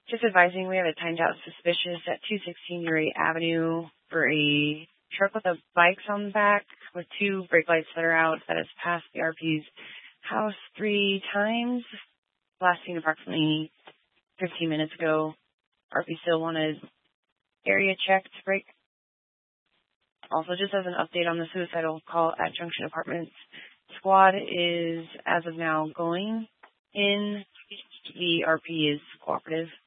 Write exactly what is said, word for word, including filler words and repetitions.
Just advising, we have a timed out suspicious at two sixteen Erie Avenue for a truck with a bikes on the back with two brake lights that are out that has passed the R P's house three times, last seen approximately fifteen minutes ago. R P still wanted area checked brake. Also, just as an update on the suicidal call at Junction Apartments, squad is, as of now, going in. The R P is cooperative.